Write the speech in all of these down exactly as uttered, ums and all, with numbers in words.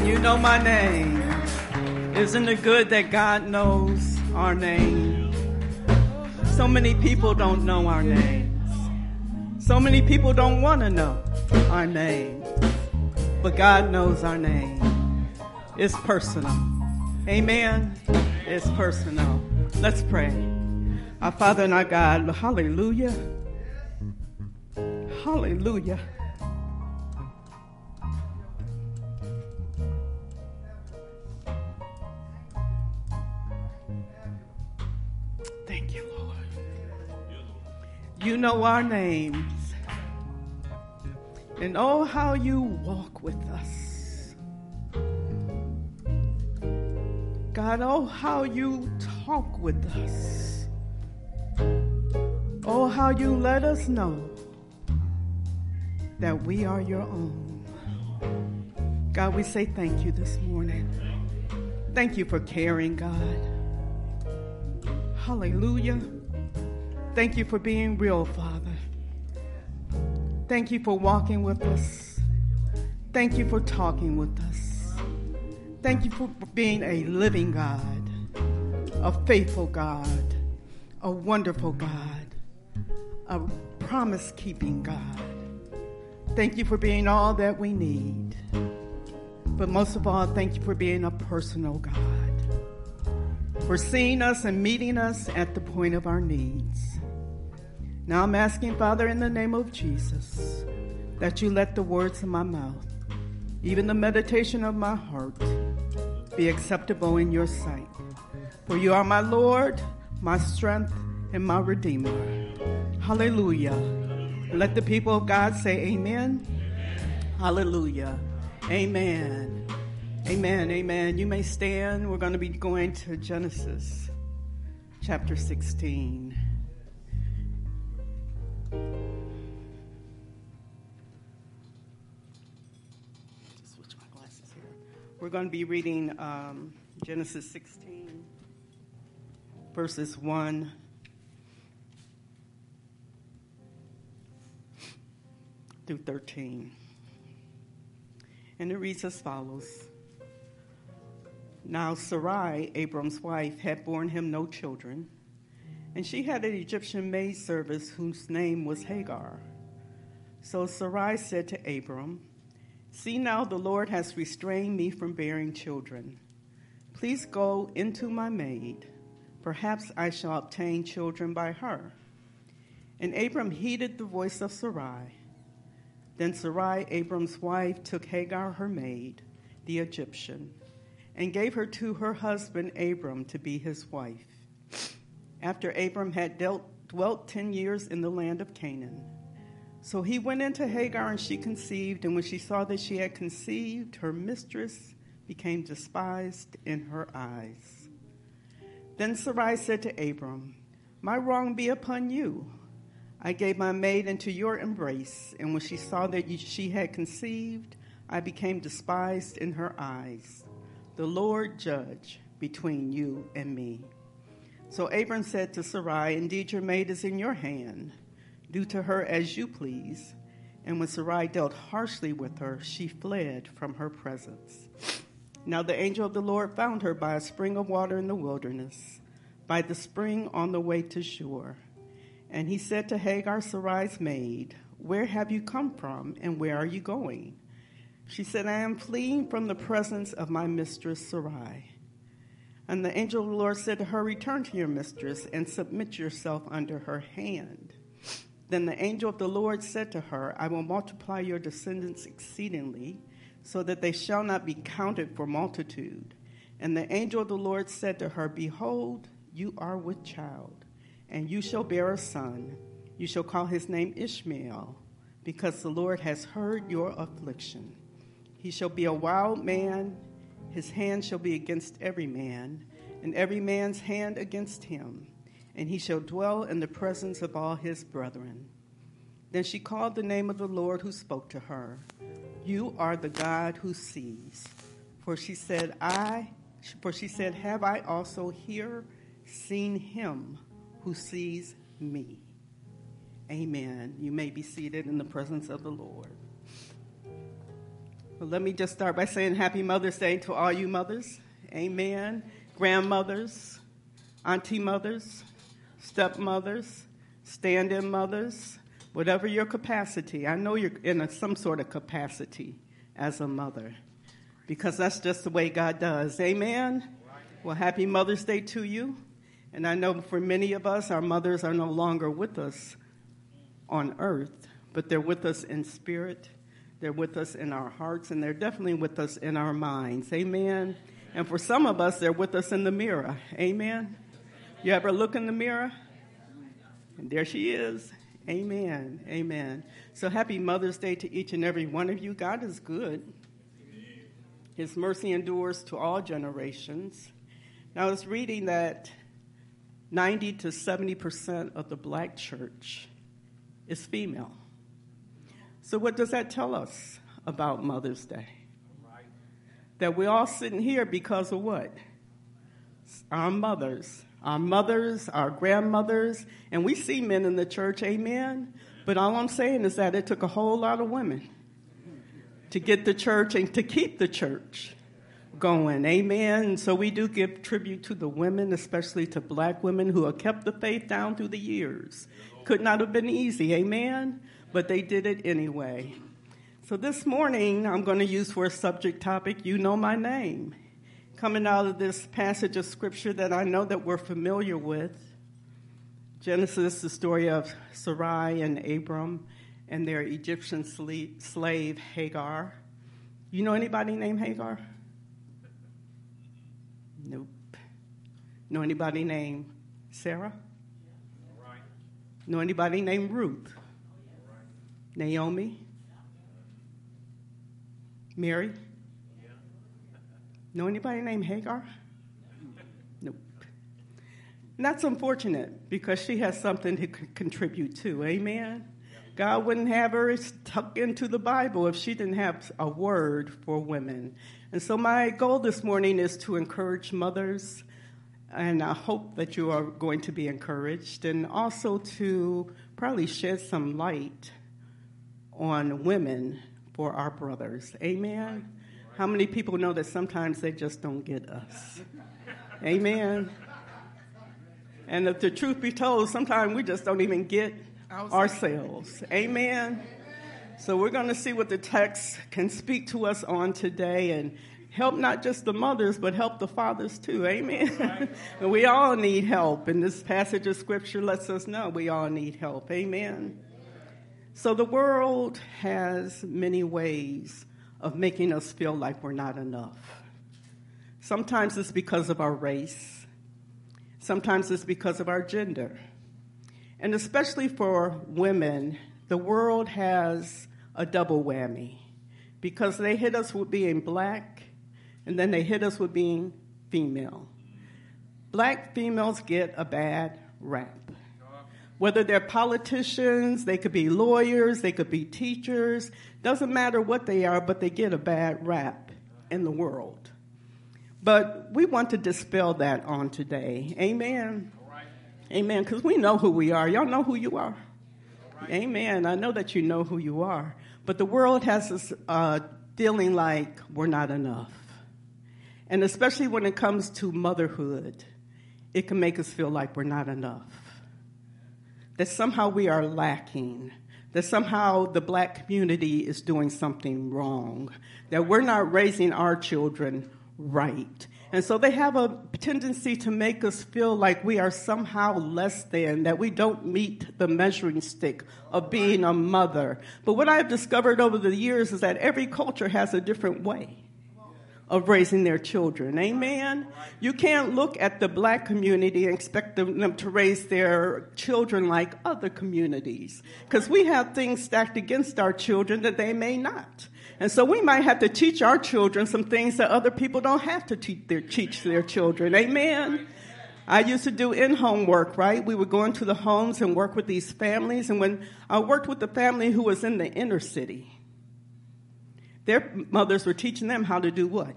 You know my name. Isn't it good that God knows our name? So many people don't know our names. So many people don't want to know our name. But God knows our name. It's personal. Amen. It's personal. Let's pray. Our Father and our God, hallelujah. Hallelujah. Thank you, Lord. You know our names. And oh, how you walk with us. God, oh, how you talk with us. Oh, how you let us know that we are your own. God, we say thank you this morning. Thank you for caring, God. Hallelujah. Thank you for being real, Father. Thank you for walking with us. Thank you for talking with us. Thank you for being a living God, a faithful God, a wonderful God, a promise-keeping God. Thank you for being all that we need. But most of all, thank you for being a personal God, for seeing us and meeting us at the point of our needs. Now I'm asking, Father, in the name of Jesus, that you let the words of my mouth, even the meditation of my heart, be acceptable in your sight. For you are my Lord, my strength, and my Redeemer. Hallelujah. Let the people of God say amen. Hallelujah. Amen. Amen. Amen. You may stand. We're going to be going to Genesis chapter sixteen. Just switch my glasses here. We're going to be reading um, Genesis sixteen, verses one through thirteen. And it reads as follows. Now Sarai, Abram's wife, had borne him no children, and she had an Egyptian maidservant whose name was Hagar. So Sarai said to Abram, "See now, the Lord has restrained me from bearing children. Please go into my maid. Perhaps I shall obtain children by her." And Abram heeded the voice of Sarai. Then Sarai, Abram's wife, took Hagar, her maid, the Egyptian, and gave her to her husband Abram to be his wife. After Abram had dealt, dwelt ten years in the land of Canaan. So he went into Hagar, and she conceived, and when she saw that she had conceived, her mistress became despised in her eyes. Then Sarai said to Abram, "My wrong be upon you. I gave my maid into your embrace, and when she saw that she had conceived, I became despised in her eyes. The Lord judge between you and me." So Abram said to Sarai, "Indeed, your maid is in your hand. Do to her as you please." And when Sarai dealt harshly with her, she fled from her presence. Now the angel of the Lord found her by a spring of water in the wilderness, by the spring on the way to Shur. And he said to Hagar, Sarai's maid, "Where have you come from, and where are you going?" She said, "I am fleeing from the presence of my mistress Sarai." And the angel of the Lord said to her, "Return to your mistress and submit yourself under her hand." Then the angel of the Lord said to her, "I will multiply your descendants exceedingly, so that they shall not be counted for multitude." And the angel of the Lord said to her, "Behold, you are with child, and you shall bear a son. You shall call his name Ishmael, because the Lord has heard your affliction. He shall be a wild man. His hand shall be against every man, and every man's hand against him. And he shall dwell in the presence of all his brethren." Then she called the name of the Lord who spoke to her, "You are the God who sees." For she said, I, for she said, "Have I also here seen him who sees me?" Amen. You may be seated in the presence of the Lord. Well, let me just start by saying Happy Mother's Day to all you mothers. Amen. Grandmothers, auntie mothers, stepmothers, stand-in mothers, whatever your capacity. I know you're in a, some sort of capacity as a mother because that's just the way God does. Amen. Well, happy Mother's Day to you. And I know for many of us, our mothers are no longer with us on earth, but they're with us in spirit. They're with us in our hearts, and they're definitely with us in our minds. Amen. And for some of us, they're with us in the mirror. Amen. You ever look in the mirror? And there she is. Amen. Amen. So happy Mother's Day to each and every one of you. God is good. His mercy endures to all generations. Now, I was reading that ninety to seventy percent of the black church is female. So what does that tell us about Mother's Day? That we're all sitting here because of what? Our mothers. Our mothers, our grandmothers, and we see men in the church, amen? But all I'm saying is that it took a whole lot of women to get the church and to keep the church going, amen? So we do give tribute to the women, especially to black women who have kept the faith down through the years. Could not have been easy, amen? But they did it anyway. So this morning, I'm going to use for a subject topic, You Know My Name. Coming out of this passage of scripture that I know that we're familiar with, Genesis, the story of Sarai and Abram and their Egyptian slave Hagar. You know anybody named Hagar? Nope. Know anybody named Sarah? Know anybody named Ruth? Naomi? Mary? Know anybody named Hagar? Nope. And that's unfortunate because she has something to c- contribute to. Amen? God wouldn't have her tucked into the Bible if she didn't have a word for women. And so my goal this morning is to encourage mothers, and I hope that you are going to be encouraged, and also to probably shed some light on women for our brothers. Amen? How many people know that sometimes they just don't get us? Amen? And if the truth be told, sometimes we just don't even get ourselves. Amen? So we're going to see what the text can speak to us on today and help not just the mothers, but help the fathers too. Amen? And we all need help. And this passage of scripture lets us know we all need help. Amen? So the world has many ways of making us feel like we're not enough. Sometimes it's because of our race. Sometimes it's because of our gender. And especially for women, the world has a double whammy because they hit us with being black and then they hit us with being female. Black females get a bad rap. Whether they're politicians, they could be lawyers, they could be teachers. Doesn't matter what they are, but they get a bad rap in the world. But we want to dispel that on today. Amen. Right. Amen. Because we know who we are. Y'all know who you are. Right. Amen. I know that you know who you are. But the world has us uh, feeling like we're not enough. And especially when it comes to motherhood, it can make us feel like we're not enough. That somehow we are lacking, that somehow the black community is doing something wrong, that we're not raising our children right. And so they have a tendency to make us feel like we are somehow less than, that we don't meet the measuring stick of being a mother. But what I've discovered over the years is that every culture has a different way of raising their children. Amen? You can't look at the black community and expect them to raise their children like other communities, because we have things stacked against our children that they may not. And so we might have to teach our children some things that other people don't have to teach their, teach their children. Amen? I used to do in-home work, right? We would go into the homes and work with these families. And when I worked with the family who was in the inner city, their mothers were teaching them how to do what?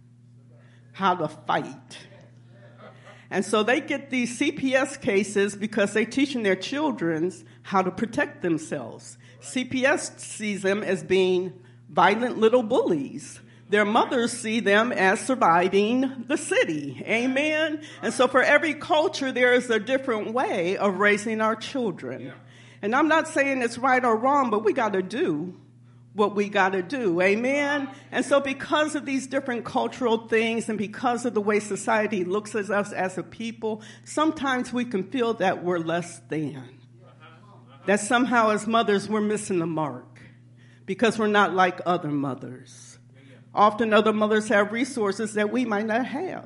How to fight. And so they get these C P S cases because they're teaching their children how to protect themselves. C P S sees them as being violent little bullies. Their mothers see them as surviving the city. Amen? And so for every culture, there is a different way of raising our children. And I'm not saying it's right or wrong, but we got to do what we got to do. Amen? And so because of these different cultural things and because of the way society looks at us as a people, sometimes we can feel that we're less than. That somehow as mothers, we're missing the mark because we're not like other mothers. Often other mothers have resources that we might not have.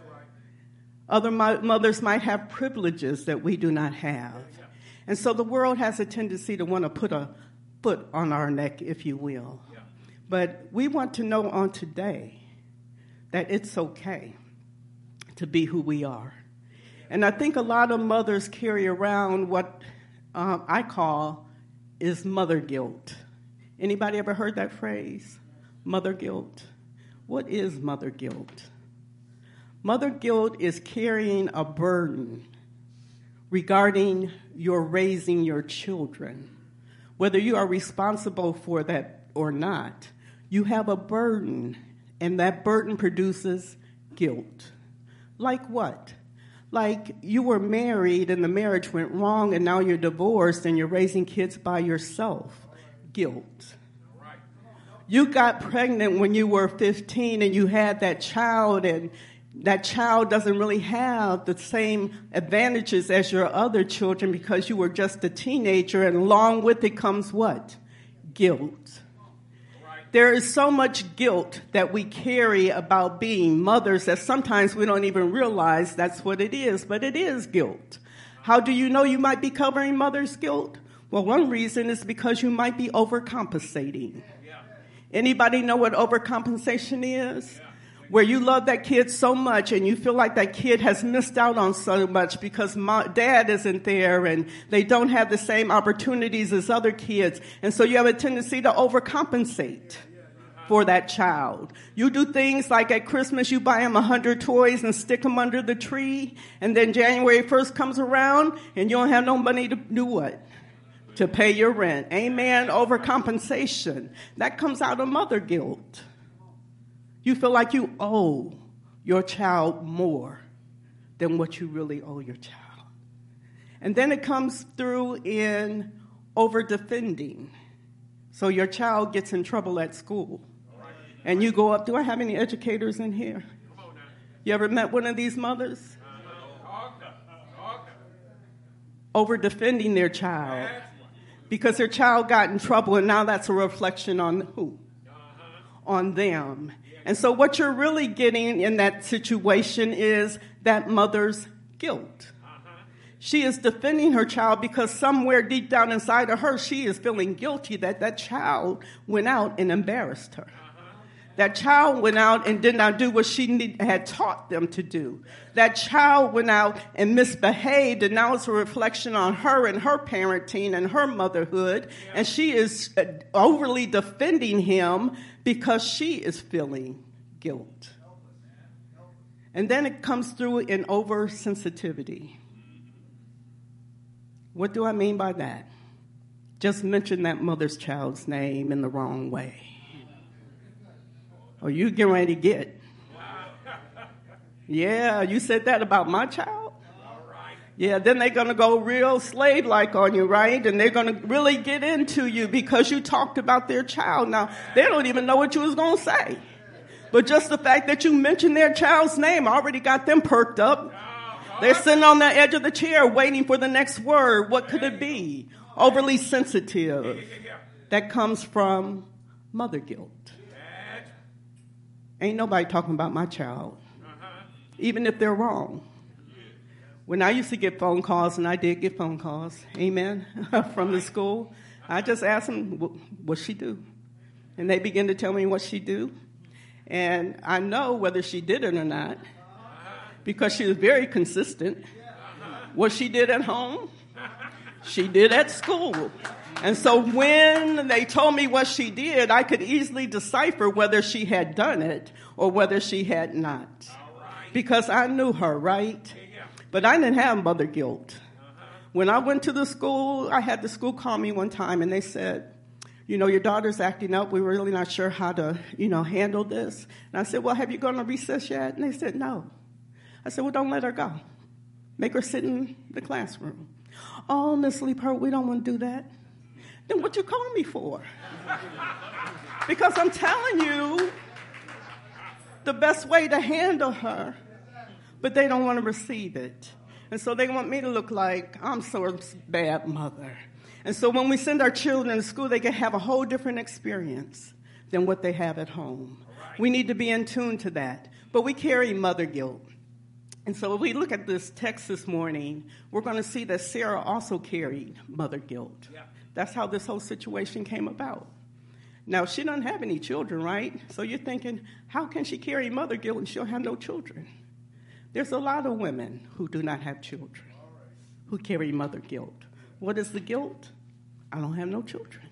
Other mo- mothers might have privileges that we do not have. And so the world has a tendency to want to put a foot on our neck, if you will. But we want to know on today that it's okay to be who we are. And I think a lot of mothers carry around what um, I call is mother guilt. Anybody ever heard that phrase? Mother guilt. What is mother guilt? Mother guilt is carrying a burden regarding your raising your children. Whether you are responsible for that or not, you have a burden, and that burden produces guilt. Like what? Like you were married and the marriage went wrong and now you're divorced and you're raising kids by yourself. Guilt. You got pregnant when you were fifteen and you had that child, and that child doesn't really have the same advantages as your other children because you were just a teenager, and along with it comes what? Guilt. There is so much guilt that we carry about being mothers that sometimes we don't even realize that's what it is, but it is guilt. How do you know you might be covering mother's guilt? Well, one reason is because you might be overcompensating. Anybody know what overcompensation is? Where you love that kid so much and you feel like that kid has missed out on so much because mom, dad isn't there and they don't have the same opportunities as other kids. And so you have a tendency to overcompensate for that child. You do things like at Christmas, you buy them a hundred toys and stick them under the tree. And then January first comes around and you don't have no money to do what? To pay your rent. Amen. Overcompensation. That comes out of mother guilt. You feel like you owe your child more than what you really owe your child. And then it comes through in over-defending. So your child gets in trouble at school. And you go up, do I have any educators in here? You ever met one of these mothers? Over-defending their child. Because their child got in trouble, and now that's a reflection on who? On them. And so what you're really getting in that situation is that mother's guilt. She is defending her child because somewhere deep down inside of her, she is feeling guilty that that child went out and embarrassed her. That child went out and did not do what she need, had taught them to do. That child went out and misbehaved, and now it's a reflection on her and her parenting and her motherhood. And she is overly defending him because she is feeling guilt. And then it comes through in oversensitivity. What do I mean by that? Just mention that mother's child's name in the wrong way. Or you get ready to get. Yeah, you said that about my child? Yeah, then they're going to go real slave-like on you, right? And they're going to really get into you because you talked about their child. Now, they don't even know what you was going to say. But just the fact that you mentioned their child's name already got them perked up. They're sitting on the edge of the chair waiting for the next word. What could it be? Overly sensitive. That comes from mother guilt. Ain't nobody talking about my child, even if they're wrong. When I used to get phone calls, and I did get phone calls, amen, from the school, I just asked them, what she do? And they begin to tell me what she do. And I know whether she did it or not, because she was very consistent. What she did at home, she did at school. And so when they told me what she did, I could easily decipher whether she had done it or whether she had not. Because I knew her, right? But I didn't have mother guilt. When I went to the school, I had the school call me one time and they said, you know, your daughter's acting up. We were really not sure how to, you know, handle this. And I said, well, have you gone to recess yet? And they said, no. I said, well, don't let her go. Make her sit in the classroom. Oh, Miss Leeper, we don't want to do that. Then what you call me for? Because I'm telling you the best way to handle her, but they don't want to receive it. And so they want me to look like I'm so a bad mother. And so when we send our children to school, they can have a whole different experience than what they have at home. Right. We need to be in tune to that. But we carry mother guilt. And so if we look at this text this morning, we're going to see that Sarah also carried mother guilt. Yeah. That's how this whole situation came about. Now, she doesn't have any children, right? So you're thinking, how can she carry mother guilt and she'll have no children? There's a lot of women who do not have children, who carry mother guilt. What is the guilt? I don't have no children.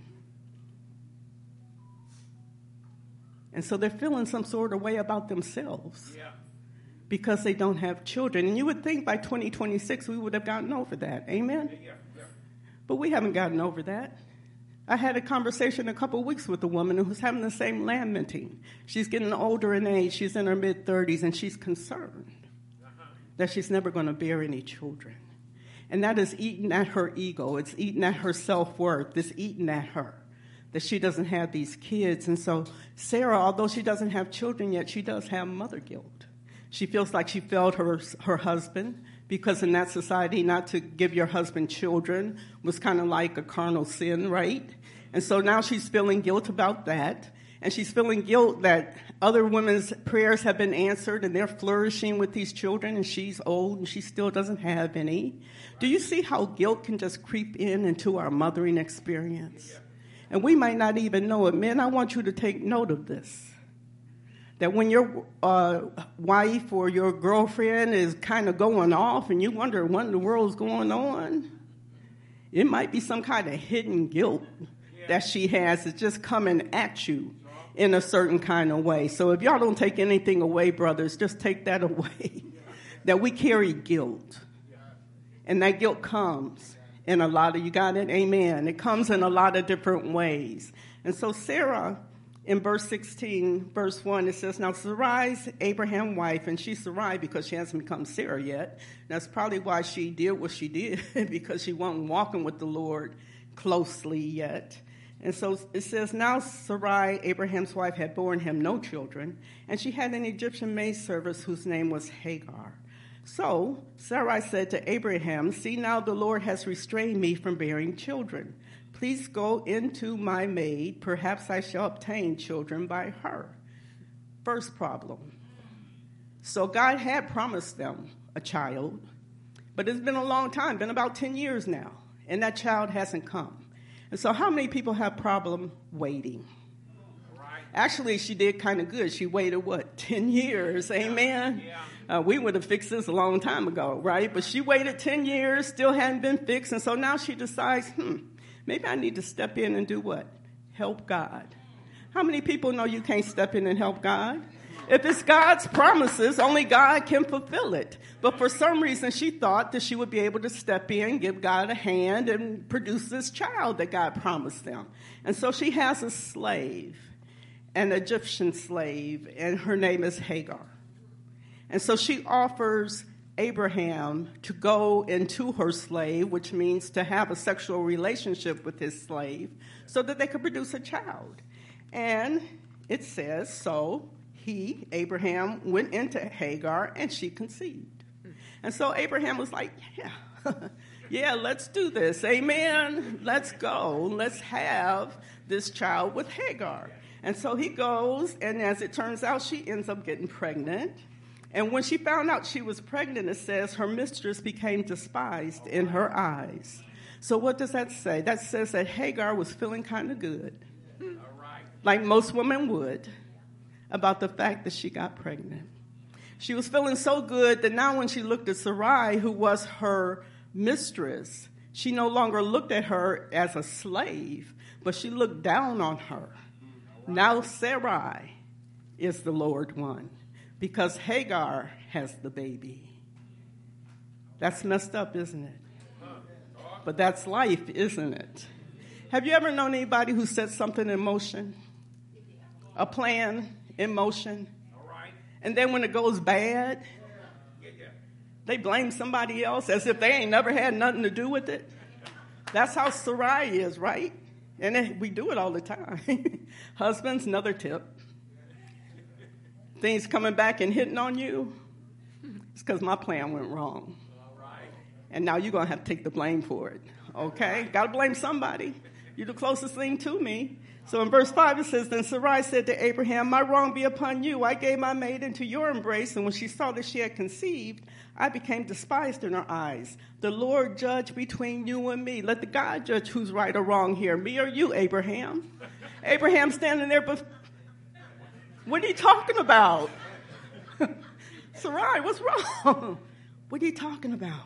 And so they're feeling some sort of way about themselves yeah. because they don't have children. And you would think by twenty twenty-six we would have gotten over that. Amen? Yeah, yeah. But we haven't gotten over that. I had a conversation a couple of weeks with a woman who's having the same lamenting. She's getting older in age. She's in her mid-thirties, and she's concerned uh-huh. that she's never going to bear any children. And that is eating at her ego. It's eating at her self-worth. It's eating at her that she doesn't have these kids. And so Sarah, although she doesn't have children yet, she does have mother guilt. She feels like she failed her, her husband because in that society, not to give your husband children was kind of like a carnal sin, right? And so now she's feeling guilt about that. And she's feeling guilt that other women's prayers have been answered and they're flourishing with these children and she's old and she still doesn't have any. Do you see how guilt can just creep in into our mothering experience? And we might not even know it. Men, I want you to take note of this. That when your uh, wife or your girlfriend is kind of going off and you wonder what in the world's going on, it might be some kind of hidden guilt that she has that's just coming at you in a certain kind of way. So if y'all don't take anything away, brothers, just take that away. That we carry guilt. And that guilt comes in a lot of, you got it? Amen. It comes in a lot of different ways. And so Sarah, in verse sixteen, verse one, it says, now Sarai's Abraham's wife, and she's Sarai because she hasn't become Sarah yet. That's probably why she did what she did, because she wasn't walking with the Lord closely yet. And so it says, now Sarai, Abraham's wife, had borne him no children, and she had an Egyptian maidservant whose name was Hagar. So Sarai said to Abraham, see, now the Lord has restrained me from bearing children. Please go into my maid. Perhaps I shall obtain children by her. First problem. So God had promised them a child, but it's been a long time, been about ten years now, and that child hasn't come. And so how many people have problem waiting? Right. Actually, she did kind of good. She waited, what, ten years, amen? Yeah. Uh, we would have fixed this a long time ago, right? But she waited ten years, still hadn't been fixed, and so now she decides, hmm, maybe I need to step in and do what? Help God. How many people know you can't step in and help God? If it's God's promises, only God can fulfill it. But for some reason, she thought that she would be able to step in, give God a hand, and produce this child that God promised them. And so she has a slave, an Egyptian slave, and her name is Hagar. And so she offers Abraham to go into her slave, which means to have a sexual relationship with his slave, so that they could produce a child. And it says, so he, Abraham, went into Hagar, and she conceived. And so Abraham was like, yeah, yeah, let's do this. Amen. Let's go. Let's have this child with Hagar. And so he goes, and as it turns out, she ends up getting pregnant. And when she found out she was pregnant, it says her mistress became despised in her eyes. So what does that say? That says that Hagar was feeling kind of good, like most women would, about the fact that she got pregnant. She was feeling so good that now when she looked at Sarai, who was her mistress, she no longer looked at her as a slave, but she looked down on her. Now Sarai is the Lord one, because Hagar has the baby. That's messed up, isn't it? But that's life, isn't it? Have you ever known anybody who set something in motion? A plan in motion? And then when it goes bad, they blame somebody else as if they ain't never had nothing to do with it. That's how Sarai is, right? And it, we do it all the time. Husbands, another tip. Things coming back and hitting on you, it's because my plan went wrong. And now you're going to have to take the blame for it. Okay? Got to blame somebody. You're the closest thing to me. So in verse five it says, Then Sarai said to Abraham, My wrong be upon you. I gave my maid into your embrace, and when she saw that she had conceived, I became despised in her eyes. The Lord judge between you and me. Let the God judge who's right or wrong here, me or you, Abraham. Abraham standing there, but what are you talking about? Sarai, what's wrong? What are you talking about?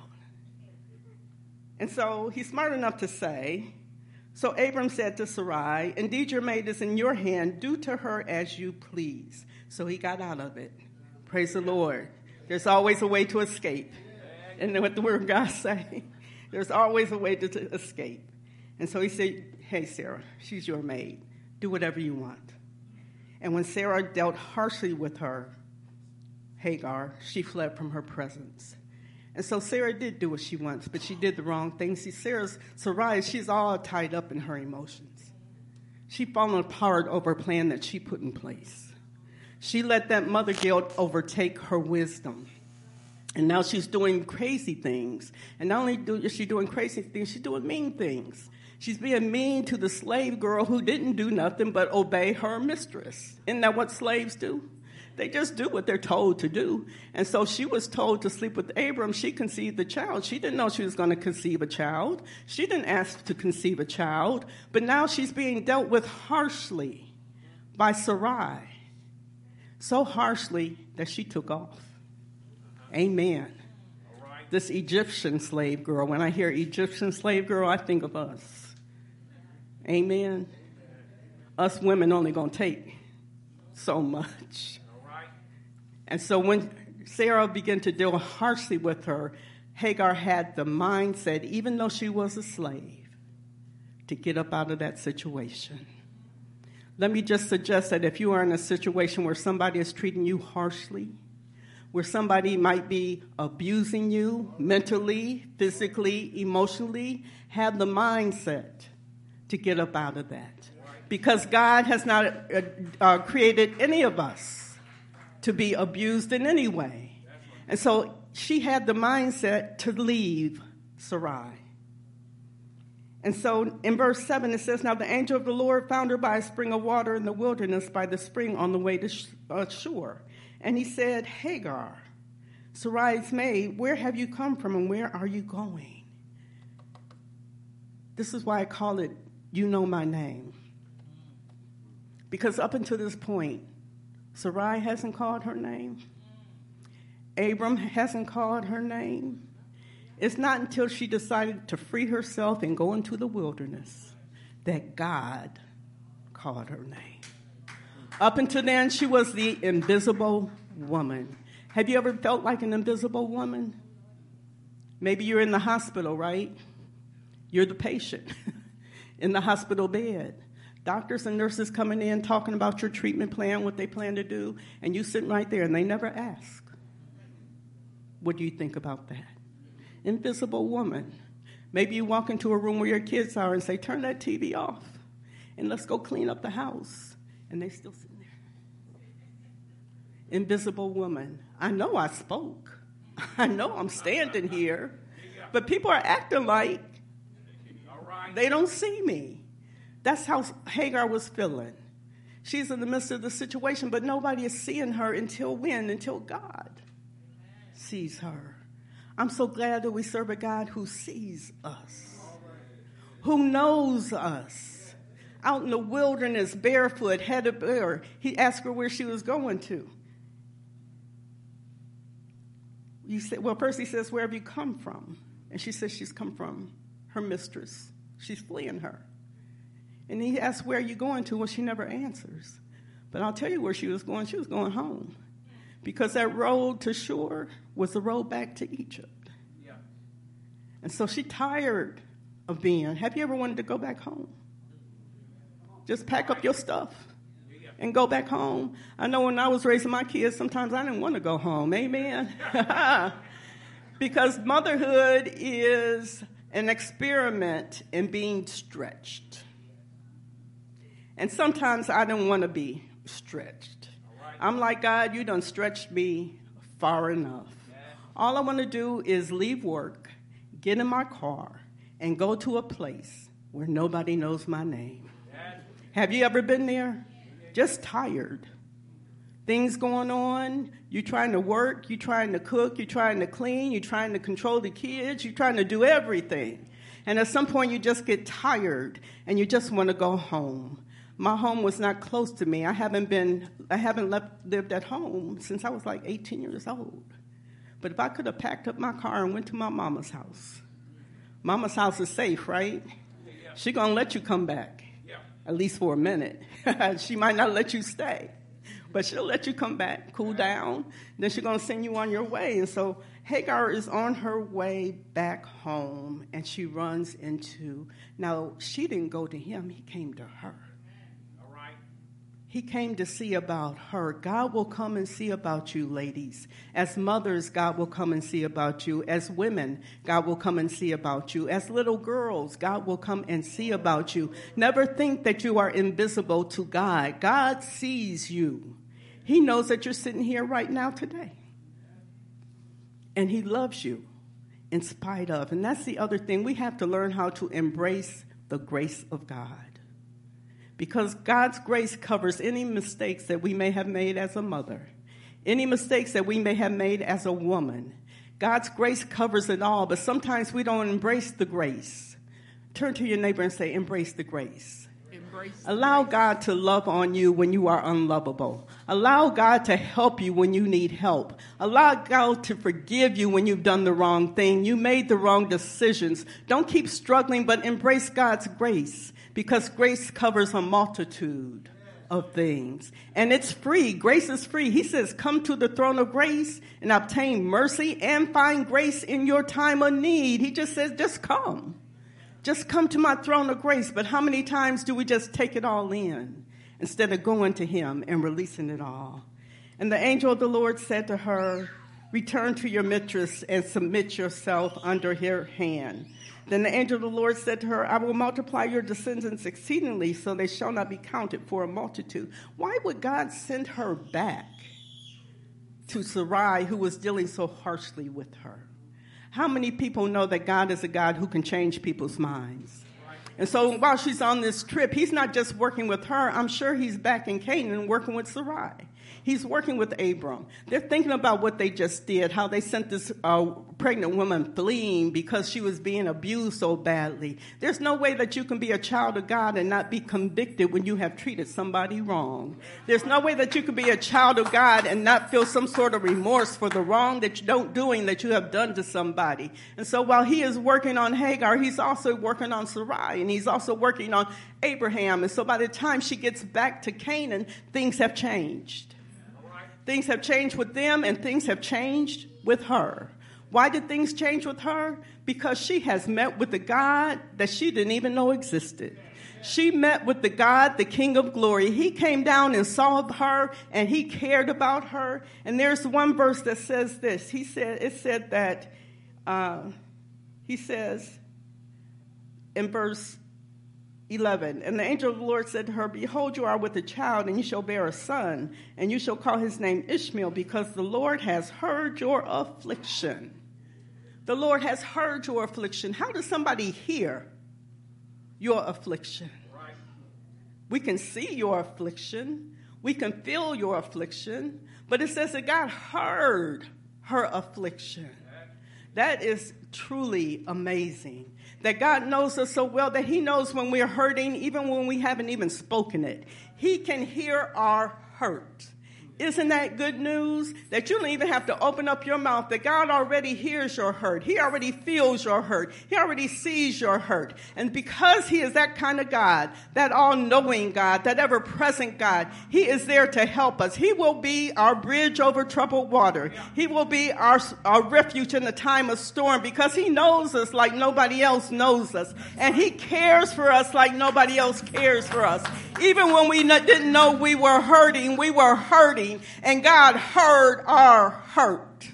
And so he's smart enough to say, So Abram said to Sarai, Indeed, your maid is in your hand. Do to her as you please. So he got out of it. Praise the Lord. There's always a way to escape. And what the word of God say? There's always a way to, to escape. And so he said, Hey, Sarah, she's your maid. Do whatever you want. And when Sarah dealt harshly with her, Hagar, she fled from her presence. And so Sarah did do what she wants, but she did the wrong thing. See, Sarah's, Sarai, she's all tied up in her emotions. She fallen apart over a plan that she put in place. She let that mother guilt overtake her wisdom. And now she's doing crazy things. And not only do, is she doing crazy things, she's doing mean things. She's being mean to the slave girl who didn't do nothing but obey her mistress. Isn't that what slaves do? They just do what they're told to do. And so she was told to sleep with Abram. She conceived the child. She didn't know she was going to conceive a child. She didn't ask to conceive a child. But now she's being dealt with harshly by Sarai. So harshly that she took off. Amen. All right. This Egyptian slave girl, when I hear Egyptian slave girl, I think of us. Amen. Us women only going to take so much. And so when Sarah began to deal harshly with her, Hagar had the mindset, even though she was a slave, to get up out of that situation. Let me just suggest that if you are in a situation where somebody is treating you harshly, where somebody might be abusing you mentally, physically, emotionally, have the mindset to get up out of that. Because God has not uh, uh, created any of us to be abused in any way. And so she had the mindset to leave Sarai. And so in verse seven it says, Now the angel of the Lord found her by a spring of water in the wilderness by the spring on the way to sh- uh, shore. And he said, Hagar, Sarai's maid, where have you come from and where are you going? This is why I call it, You Know My Name. Because up until this point, Sarai hasn't called her name. Abram hasn't called her name. It's not until she decided to free herself and go into the wilderness that God called her name. Up until then, she was the invisible woman. Have you ever felt like an invisible woman? Maybe you're in the hospital, right? You're the patient in the hospital bed. Doctors and nurses coming in talking about your treatment plan, what they plan to do, and you sitting right there and they never ask. What do you think about that? Invisible woman. Maybe you walk into a room where your kids are and say, turn that T V off and let's go clean up the house. And they still sitting there. Invisible woman. I know I spoke. I know I'm standing here. But people are acting like they don't see me. That's how Hagar was feeling. She's in the midst of the situation, but nobody is seeing her until when? Until God sees her. I'm so glad that we serve a God who sees us, who knows us. Out in the wilderness, barefoot, headed bare, he asked her where she was going to. You said, well, first he says, where have you come from? And she says she's come from her mistress. She's fleeing her. And he asks, where are you going to? Well, she never answers. But I'll tell you where she was going. She was going home. Because that road to shore was the road back to Egypt. Yeah. And so she tired of being. Have you ever wanted to go back home? Just pack up your stuff and go back home. I know when I was raising my kids, sometimes I didn't want to go home. Amen. Because motherhood is an experiment in being stretched. And sometimes I don't want to be stretched. I'm like, God, you done stretched me far enough. All I want to do is leave work, get in my car, and go to a place where nobody knows my name. Have you ever been there? Just tired. Things going on. You're trying to work. You're trying to cook. You're trying to clean. You're trying to control the kids. You're trying to do everything. And at some point, you just get tired, and you just want to go home. My home was not close to me. I haven't been, I haven't left, lived at home since I was like eighteen years old. But if I could have packed up my car and went to my mama's house, mama's house is safe, right? She's going to let you come back, at least for a minute. She might not let you stay, but she'll let you come back, cool down. Then she's going to send you on your way. And so Hagar is on her way back home, and she runs into, now, she didn't go to him. He came to her. He came to see about her. God will come and see about you, ladies. As mothers, God will come and see about you. As women, God will come and see about you. As little girls, God will come and see about you. Never think that you are invisible to God. God sees you. He knows that you're sitting here right now today. And he loves you in spite of. And that's the other thing. We have to learn how to embrace the grace of God. Because God's grace covers any mistakes that we may have made as a mother, any mistakes that we may have made as a woman. God's grace covers it all, but sometimes we don't embrace the grace. Turn to your neighbor and say, embrace the grace. Embrace Allow the grace. God to love on you when you are unlovable. Allow God to help you when you need help. Allow God to forgive you when you've done the wrong thing. You made the wrong decisions. Don't keep struggling, but embrace God's grace. Because grace covers a multitude of things. And it's free. Grace is free. He says, come to the throne of grace and obtain mercy and find grace in your time of need. He just says, just come. Just come to my throne of grace. But how many times do we just take it all in instead of going to him and releasing it all? And the angel of the Lord said to her, return to your mistress and submit yourself under her hand. Then the angel of the Lord said to her, I will multiply your descendants exceedingly, so they shall not be counted for a multitude. Why would God send her back to Sarai, who was dealing so harshly with her? How many people know that God is a God who can change people's minds? And so while she's on this trip, he's not just working with her. I'm sure he's back in Canaan working with Sarai. He's working with Abram. They're thinking about what they just did, how they sent this uh, pregnant woman fleeing because she was being abused so badly. There's no way that you can be a child of God and not be convicted when you have treated somebody wrong. There's no way that you can be a child of God and not feel some sort of remorse for the wrong that you don't doing that you have done to somebody. And so while he is working on Hagar, he's also working on Sarai, and he's also working on Abraham. And so by the time she gets back to Canaan, things have changed. Things have changed with them, and things have changed with her. Why did things change with her? Because she has met with the God that she didn't even know existed. She met with the God, the King of Glory. He came down and saw her, and he cared about her. And there's one verse that says this. He said, it said that, uh, he says in verse eleven, and the angel of the Lord said to her, behold, you are with a child, and you shall bear a son, and you shall call his name Ishmael, because the Lord has heard your affliction. The Lord has heard your affliction. How does somebody hear your affliction? Right. We can see your affliction. We can feel your affliction. But it says that God heard her affliction. That is truly amazing. That God knows us so well that he knows when we're hurting, even when we haven't even spoken it. He can hear our hurt. Isn't that good news? That you don't even have to open up your mouth, that God already hears your hurt. He already feels your hurt. He already sees your hurt. And because he is that kind of God, that all-knowing God, that ever-present God, he is there to help us. He will be our bridge over troubled water. He will be our, our refuge in the time of storm, because he knows us like nobody else knows us. And he cares for us like nobody else cares for us. Even when we didn't know we were hurting, we were hurting. And God heard our hurt.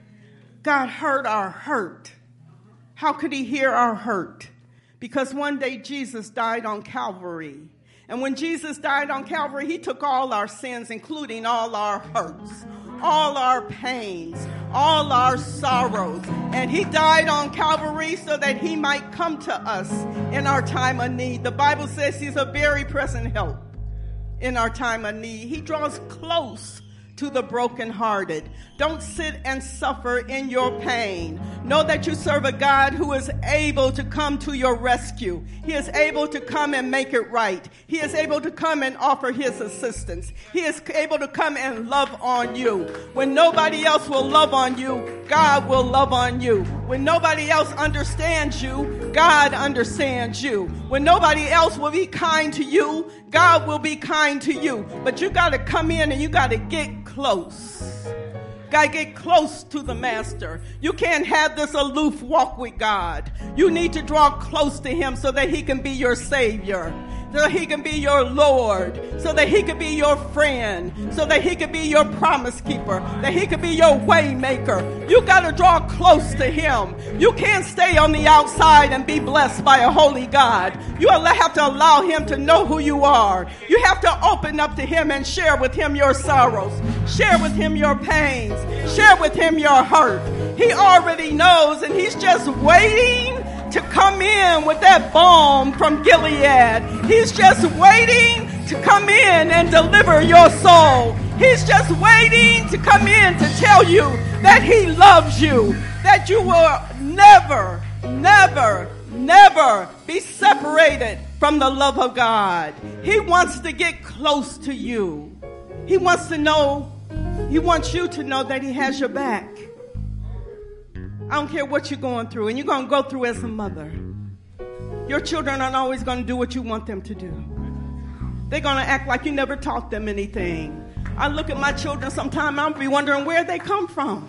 God heard our hurt. How could he hear our hurt? Because one day Jesus died on Calvary. And when Jesus died on Calvary, he took all our sins, including all our hurts, all our pains, all our sorrows. And he died on Calvary so that he might come to us in our time of need. The Bible says he's a very present help in our time of need. He draws close to the brokenhearted. Don't sit and suffer in your pain. Know that you serve a God who is able to come to your rescue. He is able to come and make it right. He is able to come and offer his assistance. He is able to come and love on you. When nobody else will love on you, God will love on you. When nobody else understands you, God understands you. When nobody else will be kind to you, God will be kind to you. But you got to come in and you got to get close. Got to get close to the master. You can't have this aloof walk with God. You need to draw close to him so that he can be your savior, so that he can be your Lord, so that he can be your friend, so that he can be your promise keeper, that he can be your way maker. You got to draw close to him. You can't stay on the outside and be blessed by a holy God. You have to allow him to know who you are. You have to open up to him and share with him your sorrows, share with him your pains, share with him your hurt. He already knows, and he's just waiting to come in with that balm from Gilead. He's just waiting to come in and deliver your soul. He's just waiting to come in to tell you that he loves you, that you will never, never, never be separated from the love of God. He wants to get close to you. He wants to know, he wants you to know that he has your back. I don't care what you're going through, and you're going to go through as a mother. Your children aren't always going to do what you want them to do. They're going to act like you never taught them anything. I look at my children sometimes, I'll be wondering where they come from.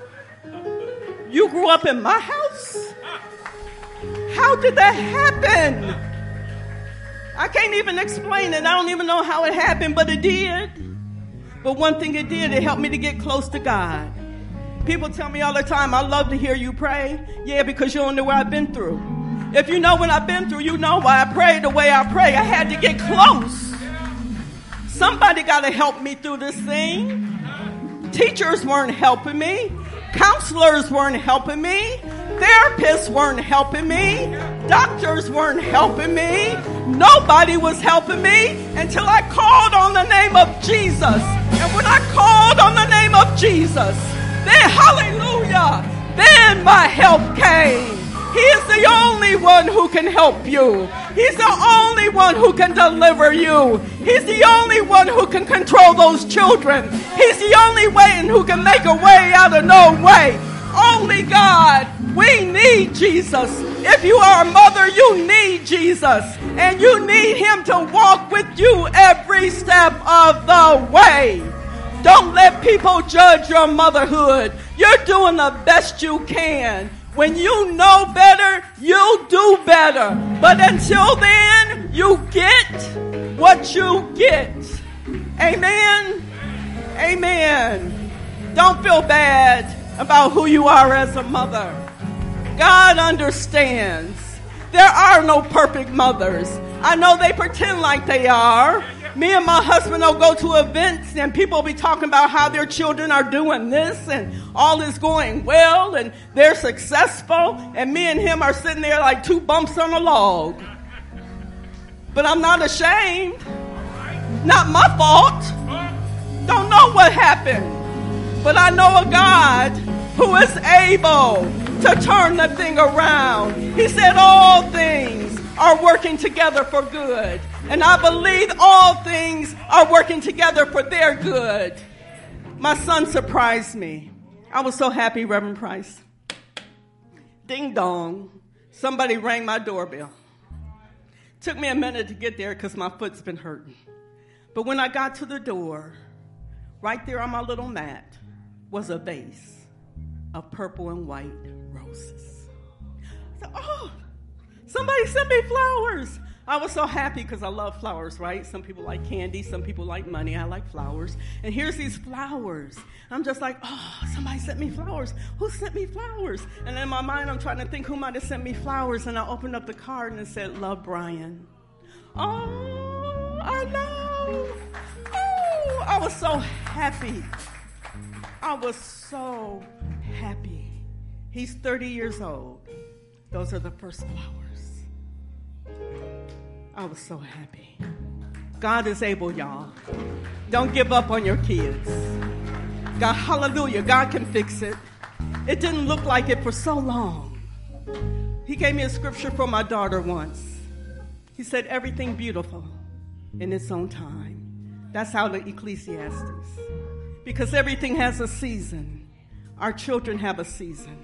You grew up in my house? How did that happen? I can't even explain it. I don't even know how it happened, but it did. But one thing it did, it helped me to get close to God. People tell me all the time, I love to hear you pray. Yeah, because you don't know what I've been through. If you know what I've been through, you know why I pray the way I pray. I had to get close. Somebody got to help me through this thing. Teachers weren't helping me. Counselors weren't helping me. Therapists weren't helping me. Doctors weren't helping me. Nobody was helping me until I called on the name of Jesus. And when I called on the name of Jesus, then, hallelujah, then my help came. He is the only one who can help you. He's the only one who can deliver you. He's the only one who can control those children. He's the only one who can make a way out of no way. Only God. We need Jesus. If you are a mother, you need Jesus. And you need him to walk with you every step of the way. Don't let people judge your motherhood. You're doing the best you can. When you know better, you do better. But until then, you get what you get. Amen? Amen. Don't feel bad about who you are as a mother. God understands. There are no perfect mothers. I know they pretend like they are. Me and my husband will go to events and people will be talking about how their children are doing this and all is going well and they're successful. And me and him are sitting there like two bumps on a log. But I'm not ashamed. Not my fault. Don't know what happened. But I know a God who is able to turn the thing around. He said all things are working together for good. And I believe all things are working together for their good. My son surprised me. I was so happy, Reverend Price. Ding dong. Somebody rang my doorbell. Took me a minute to get there because my foot's been hurting. But when I got to the door, right there on my little mat was a vase of purple and white roses. I said, oh, somebody sent me flowers. I was so happy because I love flowers, right? Some people like candy. Some people like money. I like flowers. And here's these flowers. I'm just like, oh, somebody sent me flowers. Who sent me flowers? And in my mind, I'm trying to think who might have sent me flowers. And I opened up the card and it said, love, Brian. Oh, I know. Oh, I was so happy. I was so happy. He's thirty years old. Those are the first flowers. I was so happy. God is able, y'all. Don't give up on your kids. God, hallelujah, God can fix it. It didn't look like it for so long. He gave me a scripture for my daughter once. He said, everything beautiful in its own time. That's how the Ecclesiastes. Because everything has a season. Our children have a season.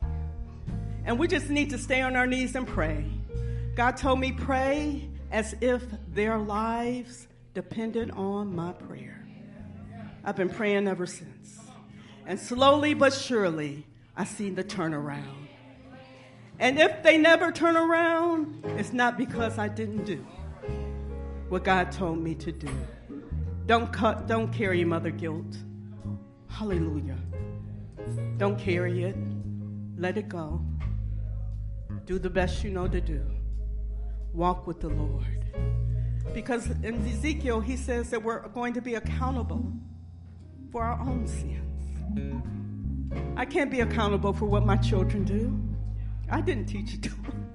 And we just need to stay on our knees and pray. God told me, pray as if their lives depended on my prayer. I've been praying ever since. And slowly but surely, I see the turnaround. And if they never turn around, it's not because I didn't do what God told me to do. Don't cut, don't carry mother guilt. Hallelujah. Don't carry it. Let it go. Do the best you know to do. Walk with the Lord. Because in Ezekiel, he says that we're going to be accountable for our own sins. I can't be accountable for what my children do. I didn't teach it to them.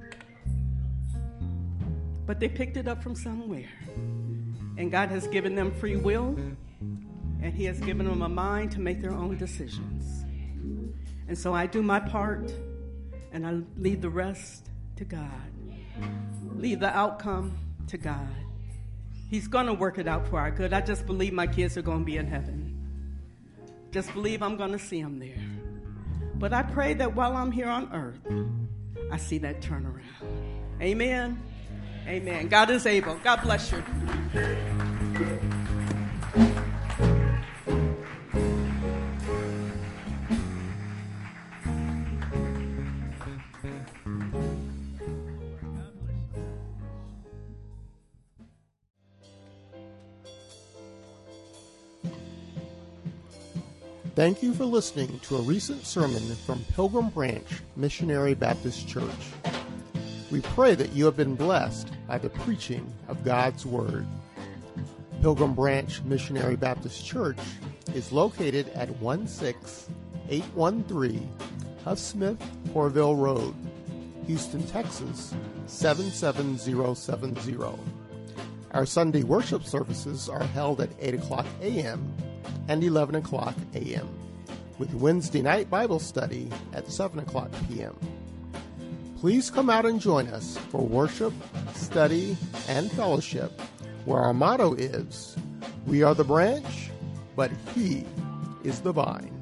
But they picked it up from somewhere. And God has given them free will, and he has given them a mind to make their own decisions. And so I do my part, and I leave the rest to God. Leave the outcome to God. He's going to work it out for our good. I just believe my kids are going to be in heaven. Just believe I'm going to see them there. But I pray that while I'm here on earth, I see that turnaround. Amen. Amen. God is able. God bless you. Thank you for listening to a recent sermon from Pilgrim Branch Missionary Baptist Church. We pray that you have been blessed by the preaching of God's Word. Pilgrim Branch Missionary Baptist Church is located at one six eight one three Huff Smith Corville Road, Houston, Texas seven seven zero seven zero. Our Sunday worship services are held at eight o'clock a.m. and eleven o'clock a.m., with Wednesday night Bible study at seven o'clock p.m. Please come out and join us for worship, study, and fellowship, where our motto is, we are the branch, but he is the vine.